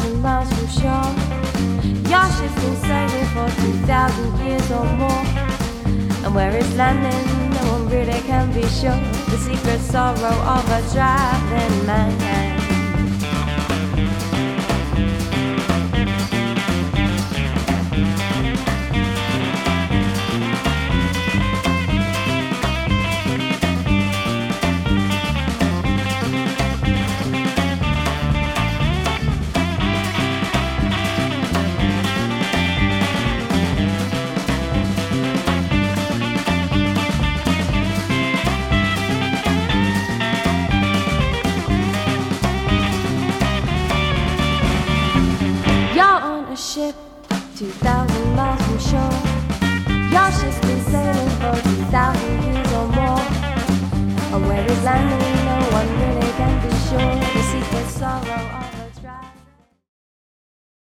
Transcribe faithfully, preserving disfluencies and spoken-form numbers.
thousand miles from shore. Your ship's been sailing for two thousand years or more. And where it's landing, no one really can be sure. The secret sorrow of a traveling man. Ship two thousand miles from shore. Your ship's been sailing for two thousand years or more. And where it's landing,